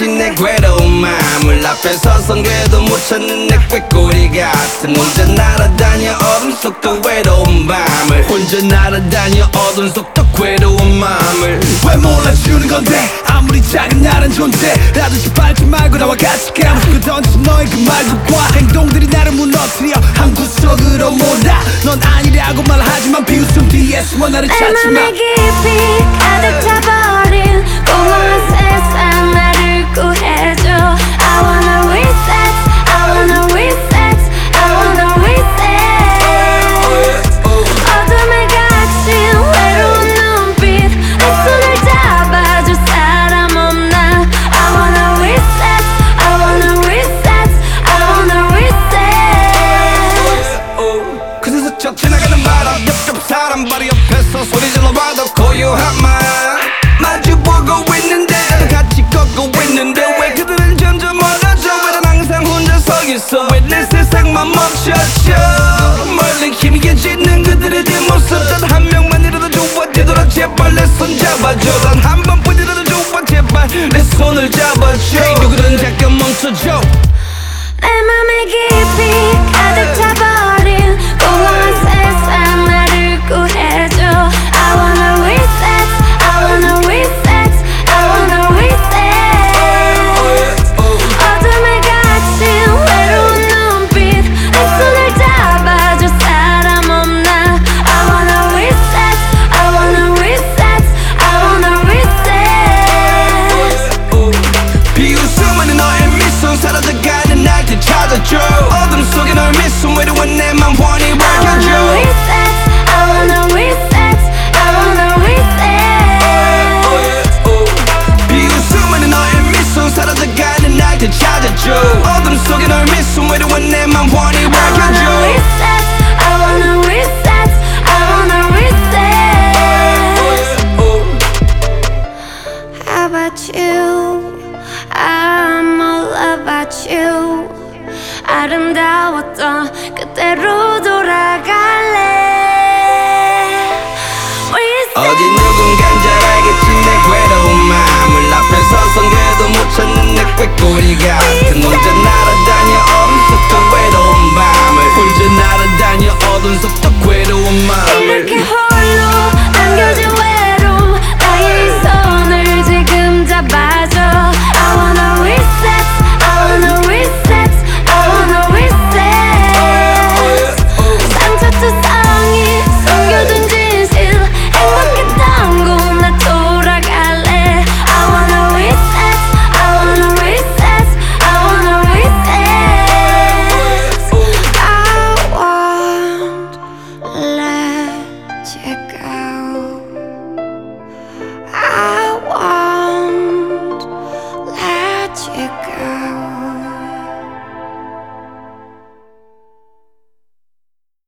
알겠지 내 괴로운 마음을 앞에 서선 괴도 못 찾는 내 꾀꼬리 같은 혼자 날아다녀 어둠 속 더 외로운 밤을 혼자 날아다녀 어둠 속 더 괴로운 마음을 왜 몰라주는 건데 아무리 작은 나란 존재라도 짓밟지 말고 나와 같이 까먹고 던진 너의 그 말들과 행동들이 나를 무너뜨려 한 구석으로 몰아 넌 아니라고 말하지만 비웃음 뒤에 숨어 나를 찾지마 내 맘에 깊이 가득 차버린 공허한 세상 나를 구해줘 I wanna reset, I wanna reset, I wanna reset 어둠에 갇힌 외로운 눈빛 내 손을 잡아줄 사람 없나 I wanna reset, I wanna reset, I wanna reset 그래서 저 지나가는 바람 옆 사람 바로 옆에서 소리 질러봐도 고요한 말 마주보고 있는데 같이 걷고 있는데 왜 그들은 점점 멀어져 왜 난 항상 혼자 서 있어 왜 내 세상만 멈춰져 멀리 희미해지는 그들의 뒷모습 단 한 명만이라도 좋아지도록 제발 내 손 잡아줘 단 한 번뿐이라도 좋아 제발 내 손을 잡아줘 hey, 누구든 잠깐 멈춰줘 내 맘에 깊이 가득 차버린 공허한 세상 나를 구해줘 I wanna reset, I wanna reset, I wanna reset 어둠에 갇힌 외로운 눈빛 내 손을 잡아줄 사람 없나 I wanna reset, I wanna reset, I wanna reset 비웃음은 너의 미소 사라져가는 날 되찾아줘 어둠 속에 널 미소 외로운 내 맘 훤히 I wanna 밝혀줘 reset, I wanna reset, I wanna reset 비웃음은 너의 미소 사라져가는 날 되찾아줘 어둠 속에 널 미소 외로운 내 맘 훤히 I wanna 밝혀줘 reset, I wanna reset, I wanna reset How about you? I'm all about you 아름다웠던 그때로 돌아갈래 어디 누군간 잘 알겠지 내 괴로운 마음을 앞에 서선 괴도 못 찾는 내 꾀꼬리 같은 혼자 날아